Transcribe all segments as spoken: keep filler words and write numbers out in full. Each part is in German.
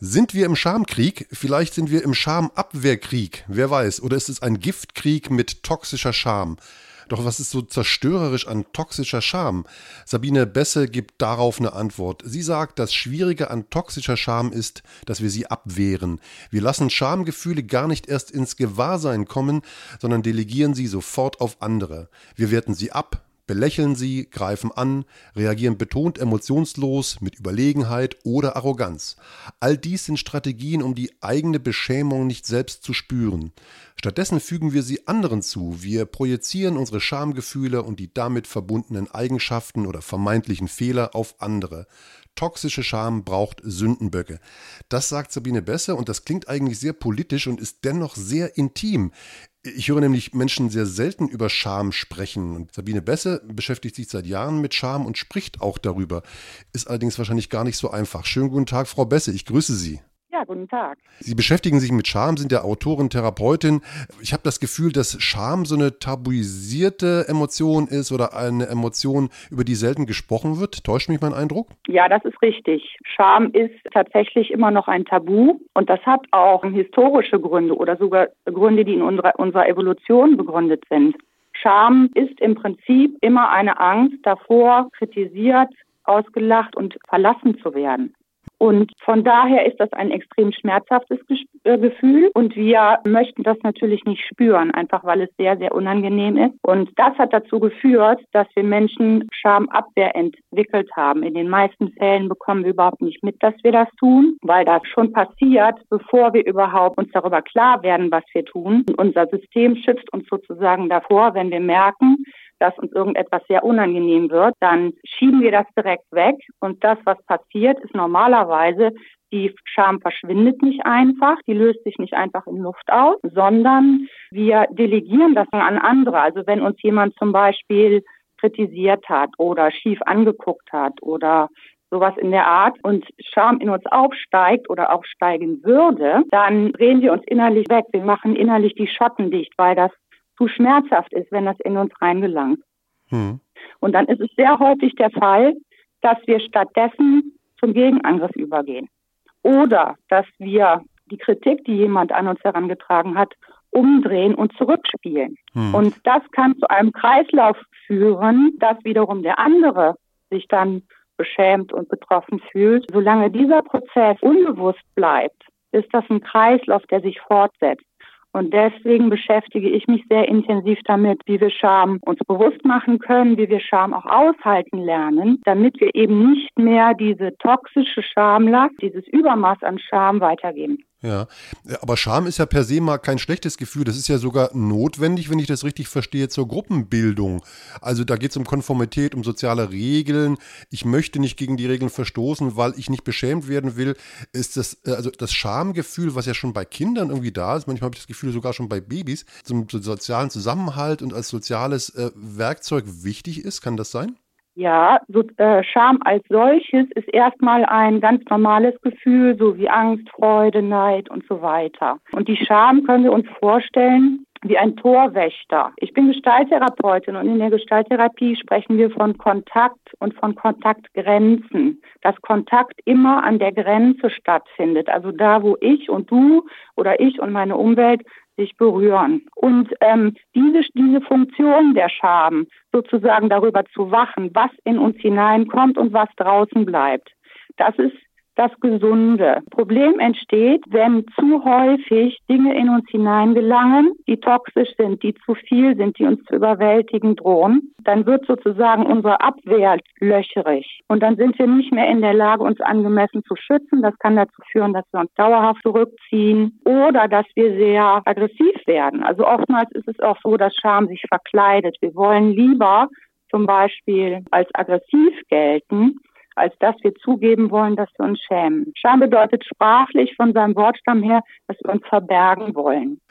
Sind wir im Schamkrieg? Vielleicht sind wir im Schamabwehrkrieg. Wer weiß. Oder ist es ein Giftkrieg mit toxischer Scham? Doch was ist so zerstörerisch an toxischer Scham? Sabine Besse gibt darauf eine Antwort. Sie sagt, das Schwierige an toxischer Scham ist, dass wir sie abwehren. Wir lassen Schamgefühle gar nicht erst ins Gewahrsein kommen, sondern delegieren sie sofort auf andere. Wir werten sie ab, belächeln sie, greifen an, reagieren betont emotionslos mit Überlegenheit oder Arroganz. All dies sind Strategien, um die eigene Beschämung nicht selbst zu spüren. Stattdessen fügen wir sie anderen zu. Wir projizieren unsere Schamgefühle und die damit verbundenen Eigenschaften oder vermeintlichen Fehler auf andere. Toxische Scham braucht Sündenböcke. Das sagt Sabine Besse und das klingt eigentlich sehr politisch und ist dennoch sehr intim. Ich höre nämlich Menschen sehr selten über Scham sprechen. Und Sabine Besse beschäftigt sich seit Jahren mit Scham und spricht auch darüber. Ist allerdings wahrscheinlich gar nicht so einfach. Schönen guten Tag, Frau Besse, ich grüße Sie. Ja, guten Tag. Sie beschäftigen sich mit Scham, sind ja Autorin, Therapeutin. Ich habe das Gefühl, dass Scham so eine tabuisierte Emotion ist oder eine Emotion, über die selten gesprochen wird. Täuscht mich mein Eindruck? Ja, das ist richtig. Scham ist tatsächlich immer noch ein Tabu und das hat auch historische Gründe oder sogar Gründe, die in unserer, unserer Evolution begründet sind. Scham ist im Prinzip immer eine Angst davor, kritisiert, ausgelacht und verlassen zu werden. Und von daher ist das ein extrem schmerzhaftes Gefühl und wir möchten das natürlich nicht spüren, einfach weil es sehr, sehr unangenehm ist. Und das hat dazu geführt, dass wir Menschen Schamabwehr entwickelt haben. In den meisten Fällen bekommen wir überhaupt nicht mit, dass wir das tun, weil das schon passiert, bevor wir überhaupt uns darüber klar werden, was wir tun. Und unser System schützt uns sozusagen davor, wenn wir merken, dass uns irgendetwas sehr unangenehm wird, dann schieben wir das direkt weg. Und das, was passiert, ist normalerweise, die Scham verschwindet nicht einfach, die löst sich nicht einfach in Luft aus, sondern wir delegieren das an andere. Also wenn uns jemand zum Beispiel kritisiert hat oder schief angeguckt hat oder sowas in der Art und Scham in uns aufsteigt oder aufsteigen würde, dann drehen wir uns innerlich weg. Wir machen innerlich die Schotten dicht, weil das zu schmerzhaft ist, wenn das in uns reingelangt. Hm. Und dann ist es sehr häufig der Fall, dass wir stattdessen zum Gegenangriff übergehen. Oder dass wir die Kritik, die jemand an uns herangetragen hat, umdrehen und zurückspielen. Hm. Und das kann zu einem Kreislauf führen, dass wiederum der andere sich dann beschämt und betroffen fühlt. Solange dieser Prozess unbewusst bleibt, ist das ein Kreislauf, der sich fortsetzt. Und deswegen beschäftige ich mich sehr intensiv damit, wie wir Scham uns bewusst machen können, wie wir Scham auch aushalten lernen, damit wir eben nicht mehr diese toxische Schamlast, dieses Übermaß an Scham weitergeben. Ja, aber Scham ist ja per se mal kein schlechtes Gefühl. Das ist ja sogar notwendig, wenn ich das richtig verstehe, zur Gruppenbildung. Also da geht es um Konformität, um soziale Regeln. Ich möchte nicht gegen die Regeln verstoßen, weil ich nicht beschämt werden will. Ist das, also das Schamgefühl, was ja schon bei Kindern irgendwie da ist, manchmal habe ich das Gefühl sogar schon bei Babys, zum, zum sozialen Zusammenhalt und als soziales äh, Werkzeug wichtig ist. Kann das sein? Ja, so, äh, Scham als solches ist erstmal ein ganz normales Gefühl, so wie Angst, Freude, Neid und so weiter. Und die Scham können wir uns vorstellen wie ein Torwächter. Ich bin Gestalttherapeutin und in der Gestalttherapie sprechen wir von Kontakt und von Kontaktgrenzen. Dass Kontakt immer an der Grenze stattfindet, also da, wo ich und du oder ich und meine Umwelt sich berühren. Und ähm, diese, diese Funktion der Scham, sozusagen darüber zu wachen, was in uns hineinkommt und was draußen bleibt, das ist das Gesunde. Problem entsteht, wenn zu häufig Dinge in uns hineingelangen, die toxisch sind, die zu viel sind, die uns zu überwältigen drohen. Dann wird sozusagen unsere Abwehr löcherig. Und dann sind wir nicht mehr in der Lage, uns angemessen zu schützen. Das kann dazu führen, dass wir uns dauerhaft zurückziehen oder dass wir sehr aggressiv werden. Also oftmals ist es auch so, dass Scham sich verkleidet. Wir wollen lieber zum Beispiel als aggressiv gelten, als dass wir zugeben wollen, dass wir uns schämen. Scham bedeutet sprachlich von seinem Wortstamm her, dass wir uns verbergen wollen.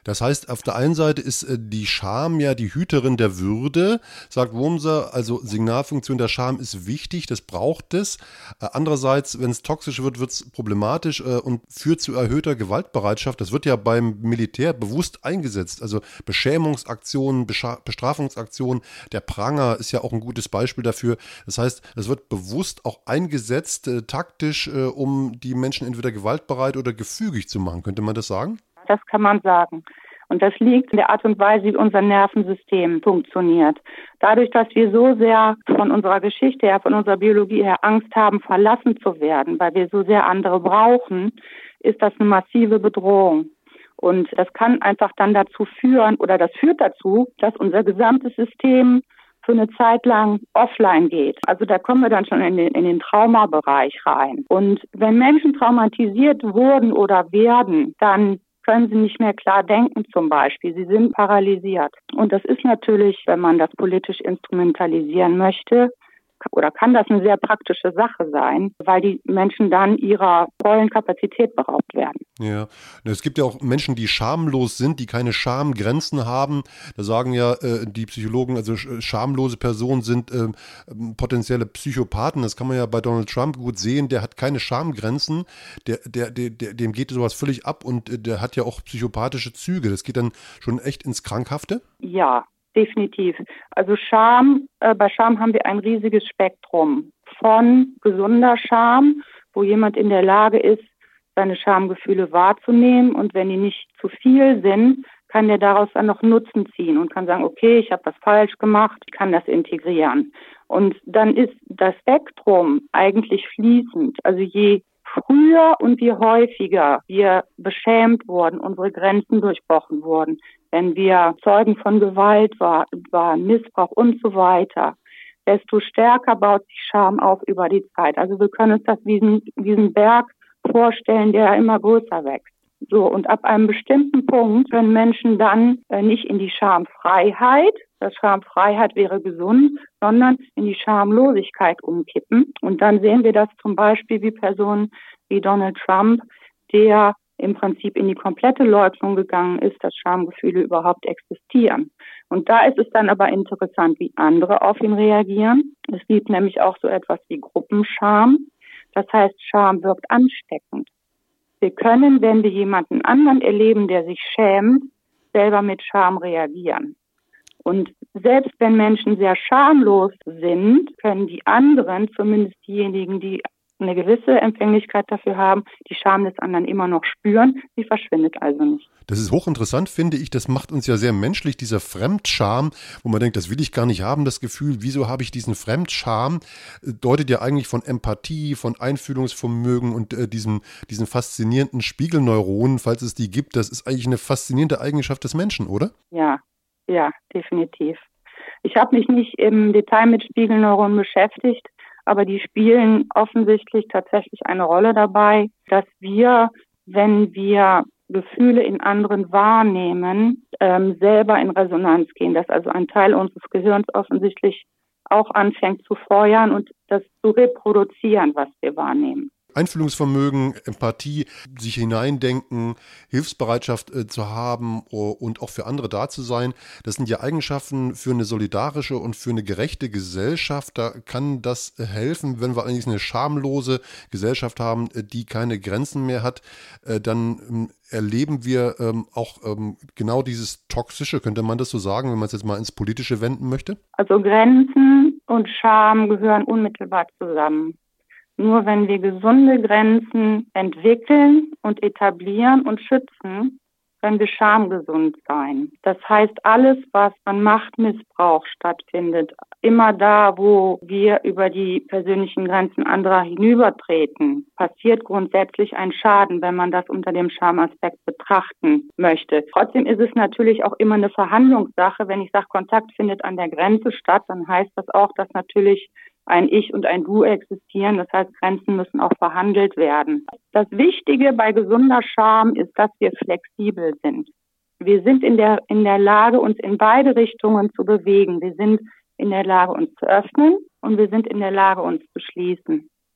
Das heißt, auf der einen Seite ist äh, die Scham ja die Hüterin der Würde, sagt Wurmser, also Signalfunktion der Scham ist wichtig, das braucht es. Äh, andererseits, wenn es toxisch wird, wird es problematisch äh, und führt zu erhöhter Gewaltbereitschaft. Das wird ja beim Militär bewusst eingesetzt, also Beschämungsaktionen, Bescha- Bestrafungsaktionen, der Pranger ist ja auch ein gutes Beispiel dafür. Das heißt, es wird bewusst auch eingesetzt, äh, taktisch, äh, um die Menschen entweder gewaltbereit oder gefügig zu machen. Könnte man das sagen? Das kann man sagen. Und das liegt in der Art und Weise, wie unser Nervensystem funktioniert. Dadurch, dass wir so sehr von unserer Geschichte her, von unserer Biologie her Angst haben, verlassen zu werden, weil wir so sehr andere brauchen, ist das eine massive Bedrohung. Und das kann einfach dann dazu führen, oder das führt dazu, dass unser gesamtes System für eine Zeit lang offline geht. Also da kommen wir dann schon in den, in den Traumabereich rein. Und wenn Menschen traumatisiert wurden oder werden, dann können sie nicht mehr klar denken zum Beispiel. Sie sind paralysiert. Und das ist natürlich, wenn man das politisch instrumentalisieren möchte, oder kann das eine sehr praktische Sache sein, weil die Menschen dann ihrer vollen Kapazität beraubt werden. Ja, es gibt ja auch Menschen, die schamlos sind, die keine Schamgrenzen haben. Da sagen ja äh, die Psychologen, also schamlose Personen sind äh, potenzielle Psychopathen. Das kann man ja bei Donald Trump gut sehen. Der hat keine Schamgrenzen. Der, der, der, der, dem geht sowas völlig ab und äh, der hat ja auch psychopathische Züge. Das geht dann schon echt ins Krankhafte? Ja. Definitiv. Also Scham, äh, bei Scham haben wir ein riesiges Spektrum von gesunder Scham, wo jemand in der Lage ist, seine Schamgefühle wahrzunehmen und wenn die nicht zu viel sind, kann der daraus dann noch Nutzen ziehen und kann sagen, okay, ich habe was falsch gemacht, ich kann das integrieren. Und dann ist das Spektrum eigentlich fließend. Also je früher und je häufiger wir beschämt wurden, unsere Grenzen durchbrochen wurden, wenn wir Zeugen von Gewalt war, waren, Missbrauch und so weiter, desto stärker baut sich Scham auf über die Zeit. Also wir können uns das wie diesen, diesen Berg vorstellen, der immer größer wächst. So, und ab einem bestimmten Punkt können Menschen dann äh, nicht in die Schamfreiheit, das Schamfreiheit wäre gesund, sondern in die Schamlosigkeit umkippen. Und dann sehen wir das zum Beispiel wie Personen wie Donald Trump, der im Prinzip in die komplette Leugnung gegangen ist, dass Schamgefühle überhaupt existieren. Und da ist es dann aber interessant, wie andere auf ihn reagieren. Es gibt nämlich auch so etwas wie Gruppenscham. Das heißt, Scham wirkt ansteckend. Wir können, wenn wir jemanden anderen erleben, der sich schämt, selber mit Scham reagieren. Und selbst wenn Menschen sehr schamlos sind, können die anderen, zumindest diejenigen, die eine gewisse Empfänglichkeit dafür haben, die Scham des anderen immer noch spüren. Sie verschwindet also nicht. Das ist hochinteressant, finde ich. Das macht uns ja sehr menschlich, dieser Fremdscham, wo man denkt, das will ich gar nicht haben, das Gefühl, wieso habe ich diesen Fremdscham, deutet ja eigentlich von Empathie, von Einfühlungsvermögen und äh, diesem, diesen faszinierenden Spiegelneuronen, falls es die gibt. Das ist eigentlich eine faszinierende Eigenschaft des Menschen, oder? Ja, ja, definitiv. Ich habe mich nicht im Detail mit Spiegelneuronen beschäftigt, aber die spielen offensichtlich tatsächlich eine Rolle dabei, dass wir, wenn wir Gefühle in anderen wahrnehmen, ähm, selber in Resonanz gehen, dass also ein Teil unseres Gehirns offensichtlich auch anfängt zu feuern und das zu reproduzieren, was wir wahrnehmen. Einfühlungsvermögen, Empathie, sich hineindenken, Hilfsbereitschaft äh, zu haben uh, und auch für andere da zu sein, das sind ja Eigenschaften für eine solidarische und für eine gerechte Gesellschaft. Da kann das äh, helfen, wenn wir eigentlich eine schamlose Gesellschaft haben, äh, die keine Grenzen mehr hat, äh, dann ähm, erleben wir ähm, auch ähm, genau dieses Toxische, könnte man das so sagen, wenn man es jetzt mal ins Politische wenden möchte? Also Grenzen und Scham gehören unmittelbar zusammen. Nur wenn wir gesunde Grenzen entwickeln und etablieren und schützen, können wir schamgesund sein. Das heißt, alles, was an Machtmissbrauch stattfindet, immer da, wo wir über die persönlichen Grenzen anderer hinübertreten, passiert grundsätzlich ein Schaden, wenn man das unter dem Schamaspekt betrachten möchte. Trotzdem ist es natürlich auch immer eine Verhandlungssache. Wenn ich sage, Kontakt findet an der Grenze statt, dann heißt das auch, dass natürlich ein Ich und ein Du existieren. Das heißt, Grenzen müssen auch verhandelt werden. Das Wichtige bei gesunder Scham ist, dass wir flexibel sind. Wir sind in der, in der Lage, uns in beide Richtungen zu bewegen. Wir sind in der Lage, uns zu öffnen und wir sind in der Lage, uns zu schließen.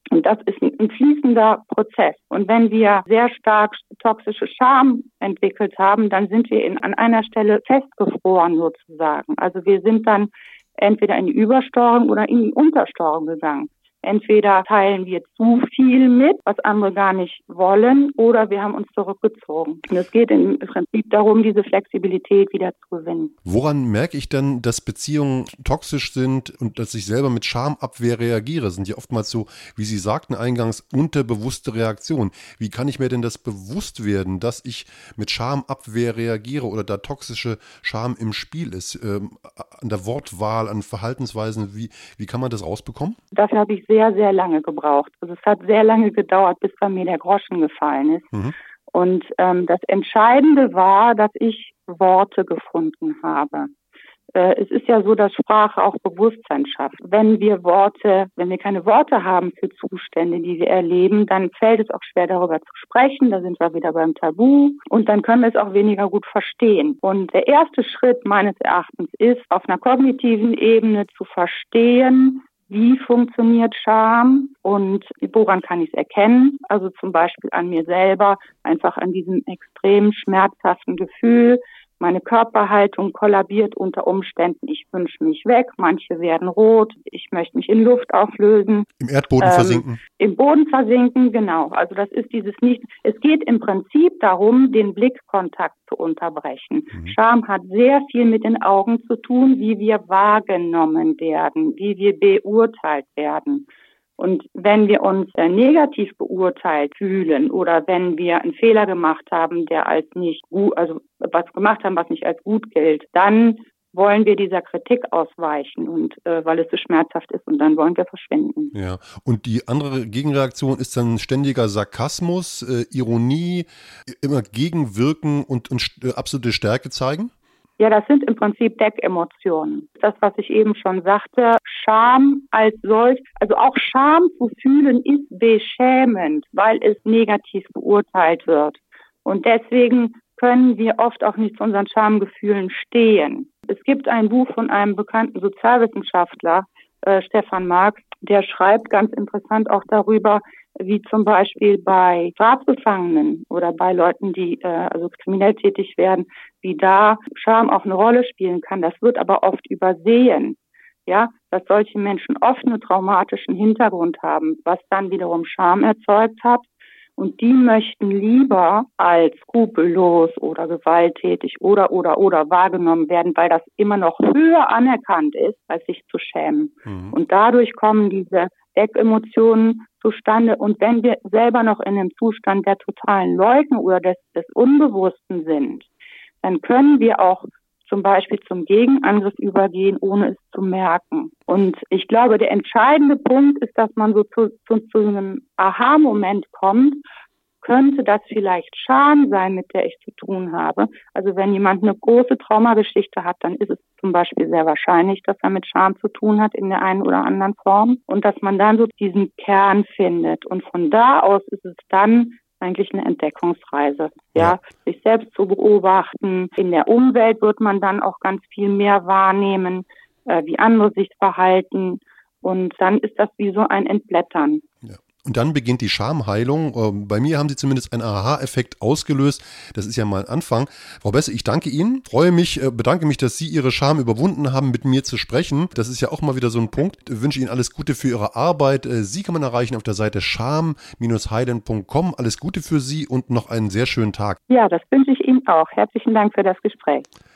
Und das ist ein, ein fließender Prozess. Und wenn wir sehr stark toxische Scham entwickelt haben, dann sind wir in, an einer Stelle festgefroren sozusagen. Also wir sind dann entweder in die Übersteuerung oder in die Untersteuerung gegangen. Entweder teilen wir zu viel mit, was andere gar nicht wollen, oder wir haben uns zurückgezogen. Und es geht im Prinzip darum, diese Flexibilität wieder zu gewinnen. Woran merke ich denn, dass Beziehungen toxisch sind und dass ich selber mit Schamabwehr reagiere? Das sind ja oftmals so, wie Sie sagten eingangs, unterbewusste Reaktionen. Wie kann ich mir denn das bewusst werden, dass ich mit Schamabwehr reagiere oder da toxische Scham im Spiel ist? Ähm, an der Wortwahl, an Verhaltensweisen, wie, wie kann man das rausbekommen? Dafür habe ich sehr, sehr lange gebraucht. Also es hat sehr lange gedauert, bis bei mir der Groschen gefallen ist. Mhm. Und ähm, das Entscheidende war, dass ich Worte gefunden habe. Äh, es ist ja so, dass Sprache auch Bewusstsein schafft. Wenn wir Worte, wenn wir keine Worte haben für Zustände, die wir erleben, dann fällt es auch schwer, darüber zu sprechen. Da sind wir wieder beim Tabu. Und dann können wir es auch weniger gut verstehen. Und der erste Schritt meines Erachtens ist, auf einer kognitiven Ebene zu verstehen, wie funktioniert Scham und woran kann ich es erkennen? Also zum Beispiel an mir selber, einfach an diesem extrem schmerzhaften Gefühl. Meine Körperhaltung kollabiert unter Umständen. Ich wünsche mich weg, manche werden rot. Ich möchte mich in Luft auflösen. Im Erdboden ähm, versinken. Im Boden versinken, genau. Also das ist dieses nicht. Es geht im Prinzip darum, den Blickkontakt zu unterbrechen. Mhm. Scham hat sehr viel mit den Augen zu tun, wie wir wahrgenommen werden, wie wir beurteilt werden. Und wenn wir uns äh, negativ beurteilt fühlen oder wenn wir einen Fehler gemacht haben, der als nicht gut, also was gemacht haben, was nicht als gut gilt, dann wollen wir dieser Kritik ausweichen und äh, weil es so schmerzhaft ist und dann wollen wir verschwinden. Ja, und die andere Gegenreaktion ist dann ständiger Sarkasmus, äh, Ironie, immer gegenwirken und, und äh, absolute Stärke zeigen? Ja, das sind im Prinzip Deckemotionen. Das, was ich eben schon sagte, Scham als solch, also auch Scham zu fühlen ist beschämend, weil es negativ beurteilt wird. Und deswegen können wir oft auch nicht zu unseren Schamgefühlen stehen. Es gibt ein Buch von einem bekannten Sozialwissenschaftler, äh, Stefan Marx, der schreibt ganz interessant auch darüber, wie zum Beispiel bei Strafgefangenen oder bei Leuten, die äh, also kriminell tätig werden, wie da Scham auch eine Rolle spielen kann. Das wird aber oft übersehen, ja, dass solche Menschen oft einen traumatischen Hintergrund haben, was dann wiederum Scham erzeugt hat. Und die möchten lieber als skrupellos oder gewalttätig oder, oder, oder wahrgenommen werden, weil das immer noch höher anerkannt ist, als sich zu schämen. Mhm. Und dadurch kommen diese Deckemotionen zustande. Und wenn wir selber noch in einem Zustand der totalen Leugnung oder des, des Unbewussten sind, dann können wir auch zum Beispiel zum Gegenangriff übergehen, ohne es zu merken. Und ich glaube, der entscheidende Punkt ist, dass man so zu, zu, zu einem Aha-Moment kommt. Könnte das vielleicht Scham sein, mit der ich zu tun habe? Also wenn jemand eine große Traumageschichte hat, dann ist es zum Beispiel sehr wahrscheinlich, dass er mit Scham zu tun hat in der einen oder anderen Form. Und dass man dann so diesen Kern findet. Und von da aus ist es dann eigentlich eine Entdeckungsreise, ja, ja, sich selbst zu beobachten. In der Umwelt wird man dann auch ganz viel mehr wahrnehmen, äh, wie andere sich verhalten. Und dann ist das wie so ein Entblättern. Ja. Und dann beginnt die Schamheilung. Bei mir haben Sie zumindest einen Aha-Effekt ausgelöst. Das ist ja mal ein Anfang. Frau Besse, ich danke Ihnen, freue mich, bedanke mich, dass Sie Ihre Scham überwunden haben, mit mir zu sprechen. Das ist ja auch mal wieder so ein Punkt. Ich wünsche Ihnen alles Gute für Ihre Arbeit. Sie kann man erreichen auf der Seite scham Bindestrich heilen Punkt com. Alles Gute für Sie und noch einen sehr schönen Tag. Ja, das wünsche ich Ihnen auch. Herzlichen Dank für das Gespräch.